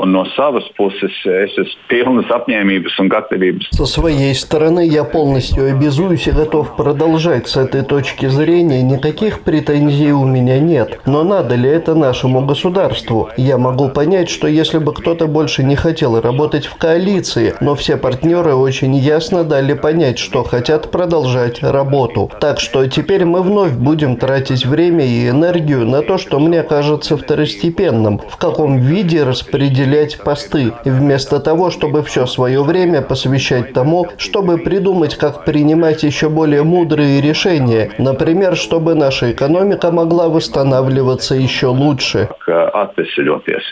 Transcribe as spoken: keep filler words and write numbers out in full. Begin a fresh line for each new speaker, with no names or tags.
no savas puses es esmu pilnas apņēmības un gatavības.
Со своей стороны я полностью обязуюсь и готов продолжать с этой точки зрения. Никаких претензий у меня нет. Но надо ли это нашему государству? Я могу понять, что если бы кто-то больше не хотел работать в коалиции, но все партнеры очень ясно дали понять, что хотят продолжать работу. Так что теперь мы вновь будем тратить время и энергию на то, что мне кажется второстепенным, в каком виде распределять посты, вместо того, чтобы все свое время посвящать тому, чтобы придумать, как принимать еще более мудрые решения, например, чтобы наша экономика могла восстанавливаться еще лучше.